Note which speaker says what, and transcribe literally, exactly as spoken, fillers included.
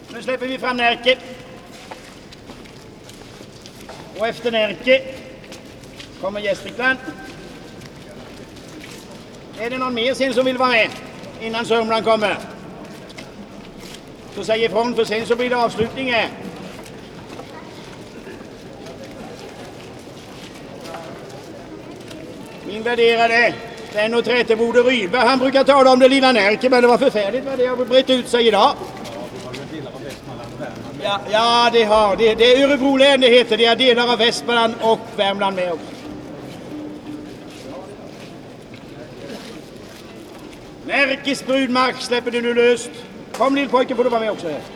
Speaker 1: Nu släpper vi fram Närke. Och efter Närke kommer Gästrikland. Är det någon mer sen som vill vara med innan Sörmland kommer? Så säg ifrån, för sen så blir det avslutning här. Min värderade vän och trätebode Rydberg, han brukar tala om det lilla Närke, men det var förfärligt vad det har brett ut sig idag. Ja, ja det har det. Det är Örebro län det heter. Det är delar av Västmanland och Värmland med också. Närkes brudmark släpper du nu löst. Kom lill pojke, får du vara med också här.